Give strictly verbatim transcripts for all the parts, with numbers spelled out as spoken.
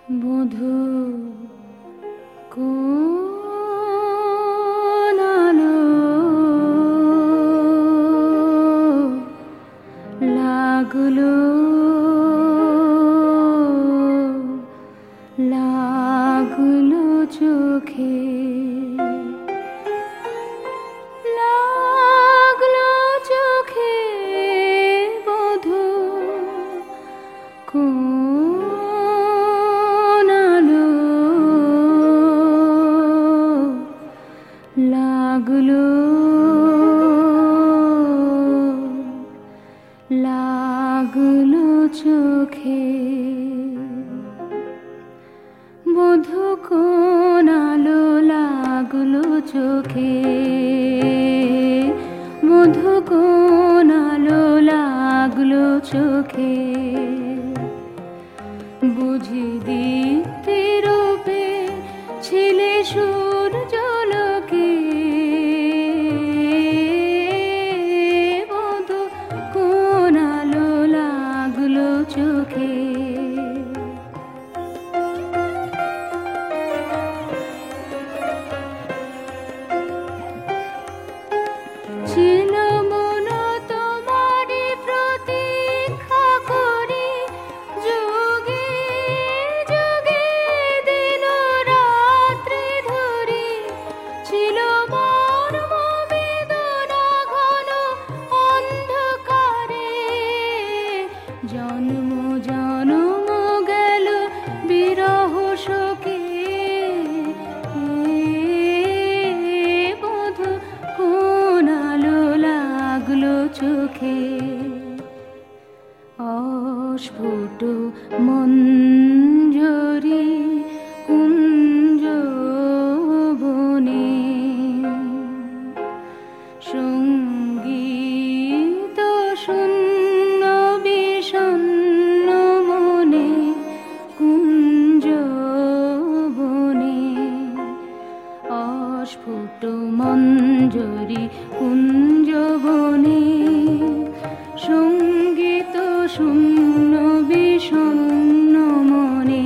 বধূ কোন আলো লাগলো লাগলো চোখে, লাগলো চোখে বধূ কোন আলো লাগলো লাগলো চোখে। বধূ কোন আলো লাগলো চোখে, বধূ কোন আলো লাগলো চোখে। বুঝি দীপ্তি রূপে ছিলে সূর্যালোকে, বধূ কোন আলো লাগলো চোখে। ছিল মন তোমারি প্রতীক্ষা করি, যুগে যুগে দিন রাত্রি ধরি। ছিল মর্ম বেদনা ঘন অন্ধকারে, জন্ম জন্ম গেল বিরহ শোকে। বধূ কোন আলো লাগলো চোখে। অস্ফুট মঞ্জরি কুঞ্জ বনে, সঙ্গীত শূন্য বিষণ্ণ মনে কুঞ্জ বনে। অস্ফুট মঞ্জরি কুঞ্জ বনে, সঙ্গীত শূন্য বিষণ্ণ মনে।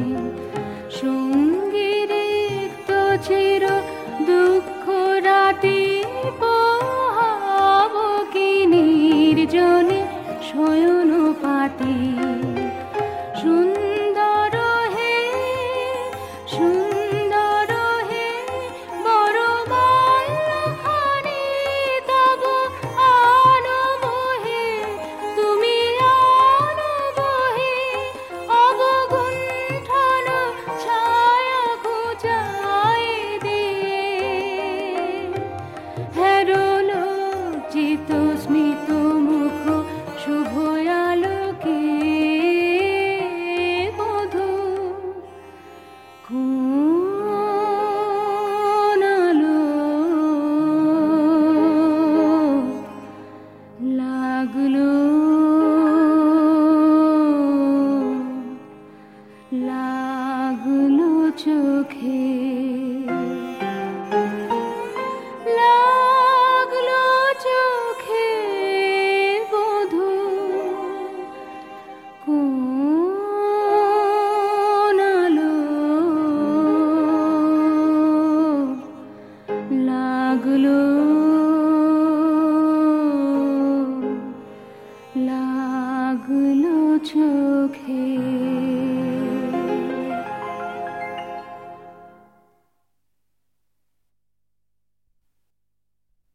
সঙ্গীরিক্ত চির দুঃখ রাতি পোহাব কি নির্জনে শয়ন পাতি। সুন্দর হে সুন্দর হে বড় বাল্যখানি তব আলো বহে, তুমি আলো বহে অবগুণ্ঠন ছায়া ঘুচাই দিয়ে। হেরল চিত স্মিত মুখ শুভ আলোকে, বধূ কোন আলো লাগলো লাগলো চোখে। লাগলো চোখে বধূ কোন আলো লাগলো লাগলো চোখে।